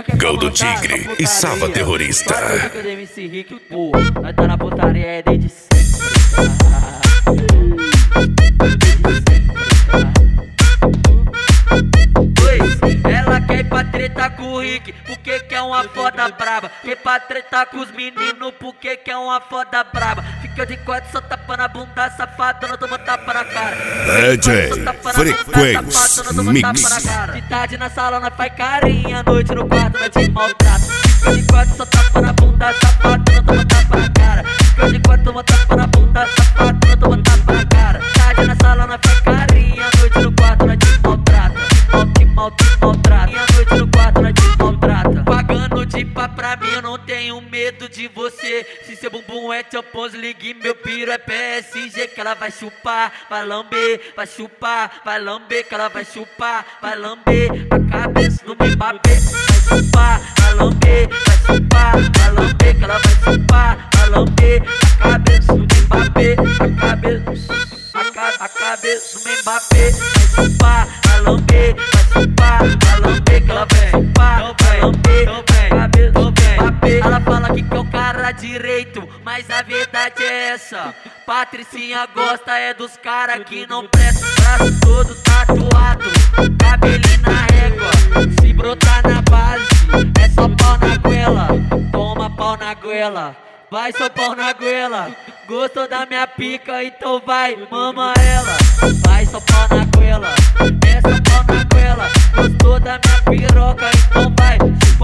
Gol do Tigre e Sava Terrorista. Nós tá na putaria é desde sempre. Ela quer ir pra treta com o Rick, porque quer uma foda braba. Quer ir pra treta com os meninos, porque quer uma foda braba. Fica de quatro só tapa na bunda, safada, não toma tapa na cara. DJ Frequency Mix. De tarde na sala nós faz carinha, à noite no quarto nós te maltrata. Fica de quatro só tapa na bunda, safada, não toma tapa na cara. Fica de quatro toma tapa na bunda, safada, não toma tapa na cara. Tarde na sala nós faz carinha, à noite no quarto nós te maltrata. Maltrata. E à noite no quarto nós te maltrata. Pagando de pá pra mim, eu não tenho medo de você. Se seu bumbum é Champions League, meu piro é PSG. Que ela vai chupar, vai lamber, vai chupar, vai lamber. Que ela vai chupar, vai lamber a cabeça do Mbappé. Vai chupar, vai lamber, vai chupar, vai lamber. Que ela vai chupar, vai lamber a cabeça do Mbappé. A cabeça do Mbappé. Vai chupar, vai lamber, vai chupar, vai lamber. Que ela vai chupar, vai lamber a cabeça do Mbappé. Ela fala que é o cara direito, mas a verdade é essa. Patricinha gosta é dos cara que não presta. Braço todo tatuado, cabelinho na régua. Se brotar na base, é só pau na goela. Toma pau na goela, vai só pau na goela. Gostou da minha pica, então vai, mama ela. Vai só pau na goela, é só pau na goela. Gostou da minha piroca, então vai.